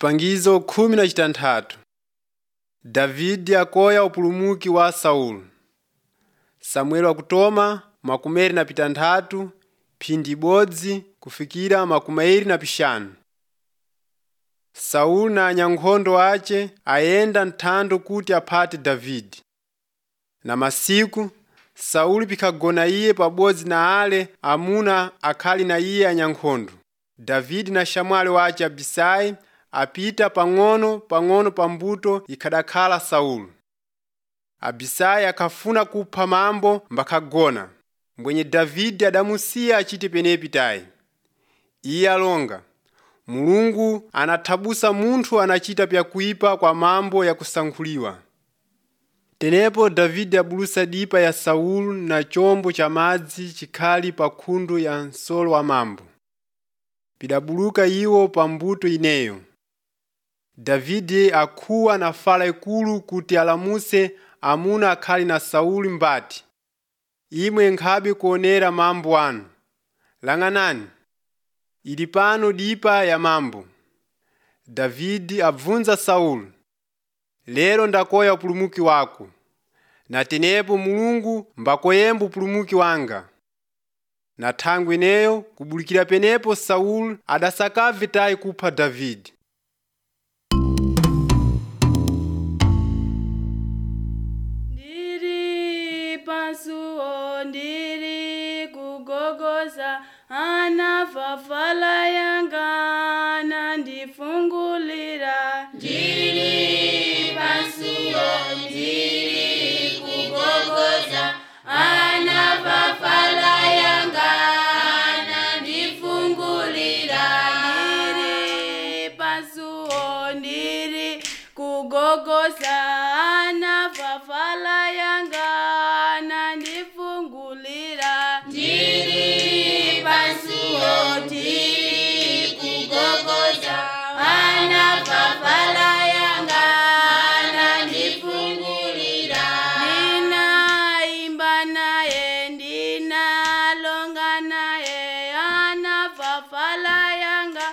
Chipangizo 16. Davide akoya upulumuki wa Saulu. Samueli wakutoma 23 phindi ibodzi kufikira 25. Saulu na anyankhondo ace ayenda nthando kuti aphate Davide. Na masiku Saulu pikagona iye pabodzi na ale amuna akhali na iye anyankhondo. Davide na shamwali wace Abisai apita pang'ono pambuto ikhadakhala Saulu. Abisai akafuna kupha mambo mbakagona, mbwenye Davide adamusiya achite penepi tayi. Iye alonga, Mulungu anathabusa munthu anachita pyakuipa kwa mambo yakusankhuliwa. Tenepo Davide abulusa dipa ya Saulu na chombo cha madzi chikhali pa khundu ya nsolo wa mambo. Pidabuluka iwo pambuto ineyo. Davide akhuwa na fala ikulu kuti alamuse amuna akhali na Saulu mbati, imwe nkhabe kuonera mambo anu. Lang'anani, ili pano dipa ya mambo. Davide abvunza Saulu, lero ndakoya upulumuki wako, na tenepo Mulungu mbakoyemba upulumuki wanga. Na thangu ineyo kubulikira penepo Saulu adasakave tayi kupha Davide. Ndiri kugogoza anafafala yanga nandifungulira. Ndiri pasuo ndiri kugogoza anafafala yanga nandifungulira. Ndiri pasuo ndiri kugogoza anafafala yanga nandifungulira. Ndiri pasuo ndiri kugogoza anafafala yanga nandifungulira. Ndinaimba naye ndinalonga naye anafafala yanga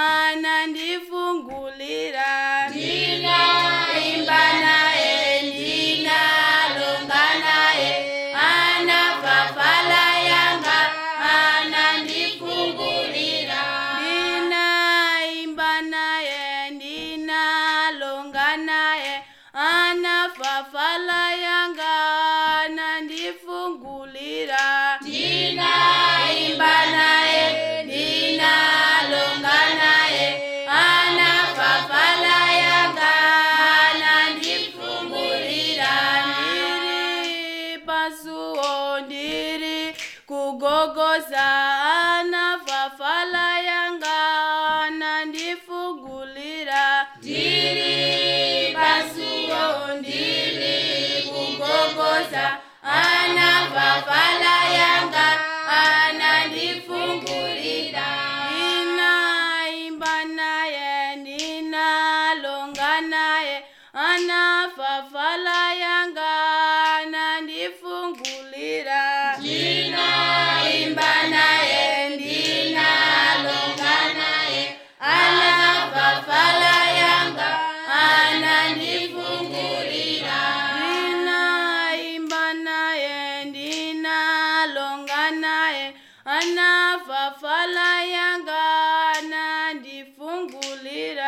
anandifungulira. Ndinaimba naye ndinalonga naye anafafala yanga anandifungulira. Ndinaimba naye ndinalonga naye anafafala yanga anandifungulira. Ndinaimba naye ndinalonga naye anafafala yanga anandifungulira. Ndiri pasuo ndiri kugogoza anafafala yanga anandifungulira. Ndiri pasuo ndiri kugogoza anafafala yanga anandifungulira. Ndinaimba naye ndinalonga naye anafafala yanga anandifungulira. Ndinaimba naye ndinalonga naye anafafala yanga anandifungulira. Ndinaimba naye ndinalonga naye anafafala yanga anandifungulira.